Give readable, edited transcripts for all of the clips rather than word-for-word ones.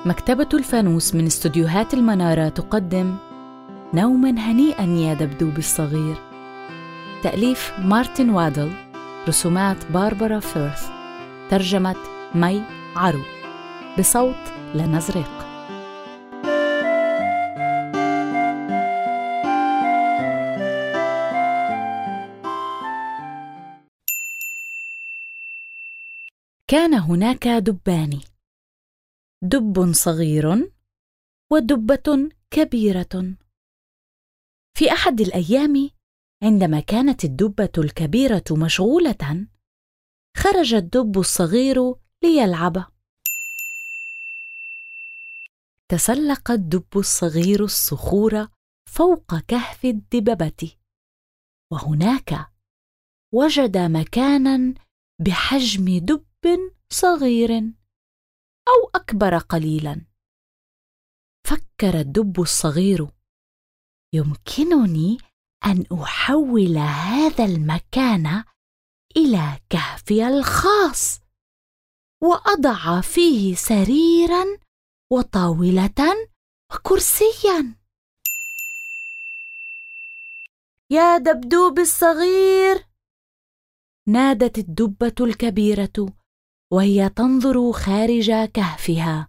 مكتبة الفانوس من استوديوهات المنارة تقدم نوماً هنيئاً يا دبدوب الصغير. تأليف مارتن وادل، رسومات باربرا فيرث، ترجمة مي عرو، بصوت لنا زريق. كان هناك دبان، دب صغير ودبة كبيرة. في أحد الأيام عندما كانت الدبة الكبيرة مشغولة، خرج الدب الصغير ليلعب. تسلق الدب الصغير الصخور فوق كهف الدببة، وهناك وجد مكاناً بحجم دب صغير أو أكبر قليلاً. فكر الدب الصغير: يمكنني أن أحول هذا المكان إلى كهفي الخاص، وأضع فيه سريراً وطاولة وكرسياً. يا دبدوب الصغير، نادت الدبة الكبيرة وهي تنظر خارج كهفها.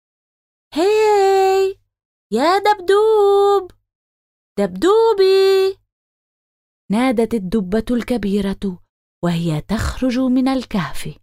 هاي يا دبدوب، دبدوبي، نادت الدبة الكبيرة وهي تخرج من الكهف.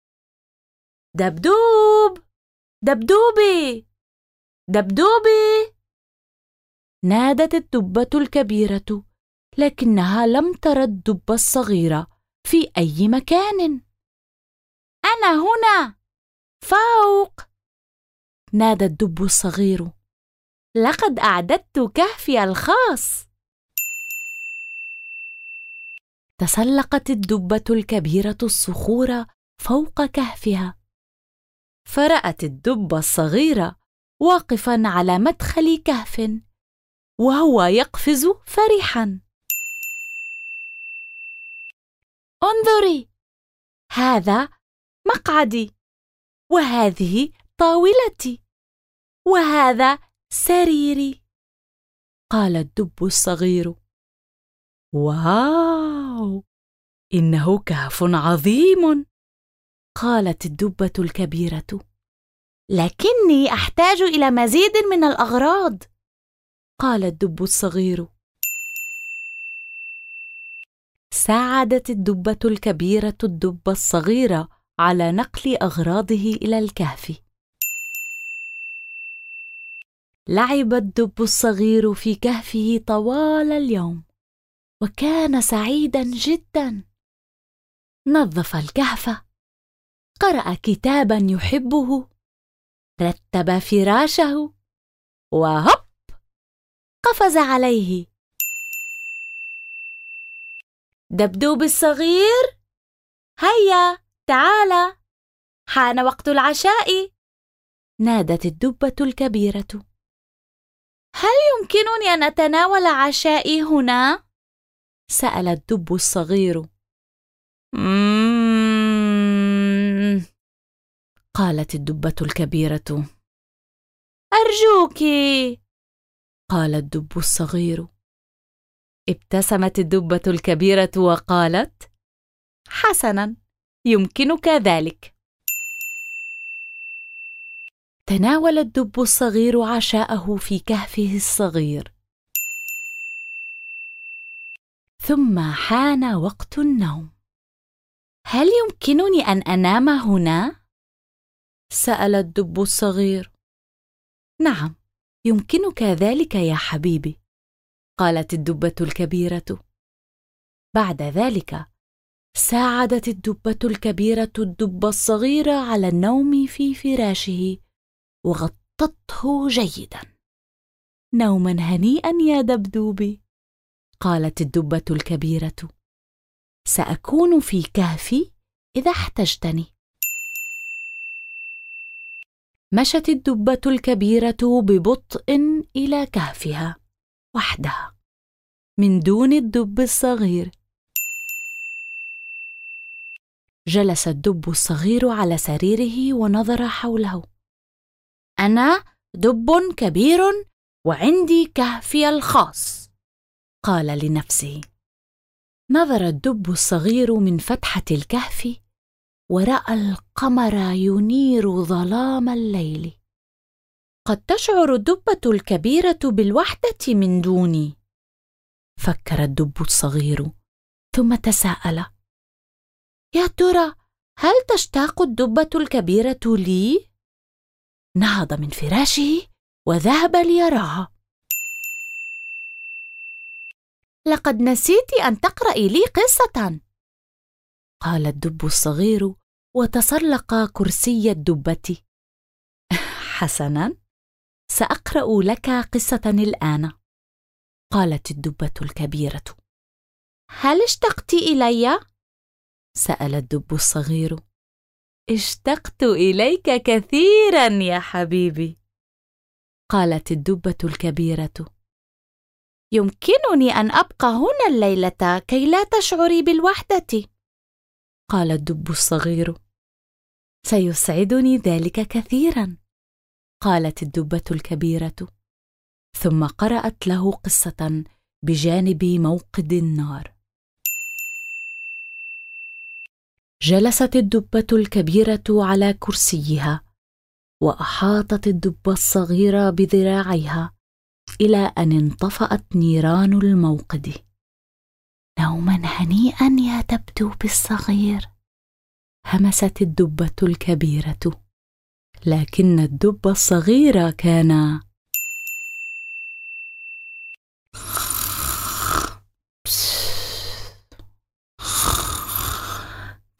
دبدوب، دبدوبي، دبدوبي، نادت الدبة الكبيرة، لكنها لم ترى الدب الصغير في أي مكان. أنا هنا فوق، نادى الدب الصغير، لقد أعددت كهفي الخاص. تسلقت الدبة الكبيرة الصخور فوق كهفها، فرأت الدب الصغير واقفاً على مدخل كهف وهو يقفز فرحاً. انظري، هذا مقعدي، وهذه طاولتي، وهذا سريري، قال الدب الصغير. واو، إنه كهف عظيم، قالت الدبة الكبيرة، لكني أحتاج إلى مزيد من الأغراض، قال الدب الصغير. ساعدت الدبة الكبيرة الدب الصغير على نقل أغراضه إلى الكهف. لعب الدب الصغير في كهفه طوال اليوم، وكان سعيداً جداً. نظف الكهف، قرأ كتاباً يحبه، رتب فراشه، وهوب، قفز عليه. دبدوب الصغير، هيا تعال، حان وقت العشاء، نادت الدبة الكبيرة. هل يمكنني أن أتناول عشائي هنا؟ سأل الدب الصغير. قالت الدبة الكبيرة. أرجوك، قال الدب الصغير. ابتسمت الدبة الكبيرة وقالت: حسناً، يمكنك ذلك. تناول الدب الصغير عشاءه في كهفه الصغير، ثم حان وقت النوم. هل يمكنني أن أنام هنا؟ سأل الدب الصغير. نعم، يمكنك ذلك يا حبيبي، قالت الدبة الكبيرة. بعد ذلك ساعدت الدبة الكبيرة الدب الصغير على النوم في فراشه، وغطته جيداً. نوماً هنيئاً يا دبدوبي، قالت الدبة الكبيرة. سأكون في كهفي إذا احتجتني. مشت الدبة الكبيرة ببطء إلى كهفها وحدها، من دون الدب الصغير. جلس الدب الصغير على سريره ونظر حوله. أنا دب كبير وعندي كهفي الخاص، قال لنفسه. نظر الدب الصغير من فتحة الكهف ورأى القمر ينير ظلام الليل. قد تشعر الدبة الكبيرة بالوحدة من دوني، فكر الدب الصغير، ثم تساءل: يا ترى هل تشتاق الدبة الكبيرة لي؟ نهض من فراشه وذهب ليراها. لقد نسيت أن تقرأي لي قصة، قال الدب الصغير وتسلق كرسي الدبة. حسناً، سأقرأ لك قصة الآن، قالت الدبة الكبيرة. هل اشتقت إلي؟ سأل الدب الصغير. اشتقت إليك كثيراً يا حبيبي، قالت الدبة الكبيرة. يمكنني أن أبقى هنا الليلة كي لا تشعري بالوحدة، قال الدب الصغير. سيسعدني ذلك كثيراً، قالت الدبة الكبيرة، ثم قرأت له قصة بجانب موقد النار. جلست الدبة الكبيرة على كرسيها، وأحاطت الدب الصغير بذراعيها إلى أن انطفأت نيران الموقد. نوما هنيئا يا دبدوب الصغير، همست الدبة الكبيرة، لكن الدب الصغير كان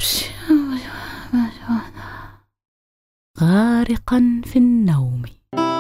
غارقا في النوم.